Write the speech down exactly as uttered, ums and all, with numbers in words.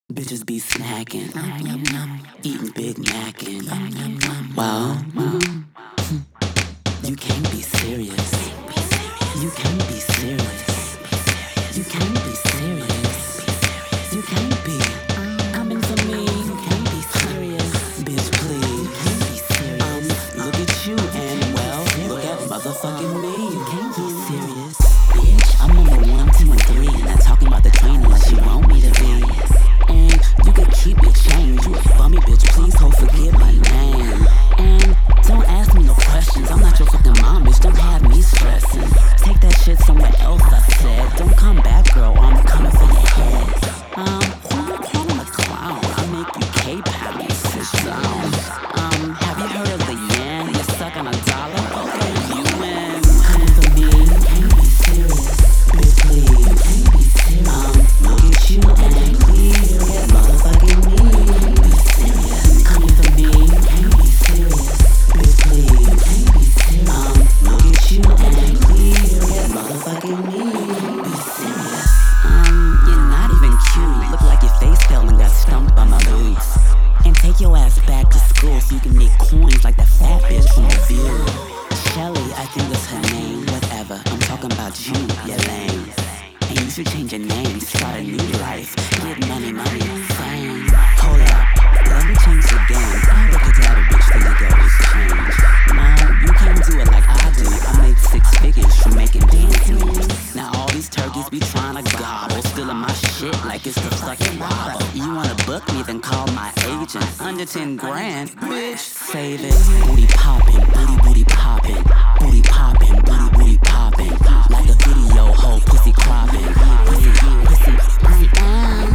Bitches be snacking, eating Big Mackin'. Well, you can't be serious. You can't be serious. You can't be serious. You can't be coming for me. You can't be serious. Bitch, please. You can't be serious. Um, look at you and well, look at motherfucking me. You can't be serious. Bitch, I'm number one, two, and three. And I'm talking about the train unless you want me to be. And you can keep your change. You a bummy bitch, please hold forget my name. And don't ask me no questions. I'm not your fucking mom, bitch. Don't have me stressing. Take that shit somewhere else, I said. Don't come back, girl, or I'm coming for your head. Um, who you calling a clown? I make you K-pounds, sit down. Um, have you heard of the yen? You suck on a dollar? Okay, you win. Coming for me, you can't be serious. Bitch, please, you can't be serious. Um, look at you and please, get motherfucking me. Be serious. Coming for me, you can't be serious. Bitch, please, you can't be serious. Um, look at you and please, get motherfucking me. Be serious. Um, you're not even cute. Look like your face fell and got stumped by my boots. And take your ass back to school so you can make coins like that fat bitch from The View. Shelly, I think that's her name. Whatever, I'm talking about you, you lame. And you should change your name, start a new life. Get money, money, fame. Hold up, let me change the game. I look at that bitch till you go is change. No, you can't do it like I do. I make six figures from making dance moves. Now all these turkeys be trying to gobble, stealing my shit like it's the fucking wobble. You wanna book me, then call my agent. Under ten grand, bitch, save it. Booty poppin', booty booty poppin', booty poppin', booty booty poppin'. Like a video, whole pussy croppin', pussy, pussy, pussy, ah.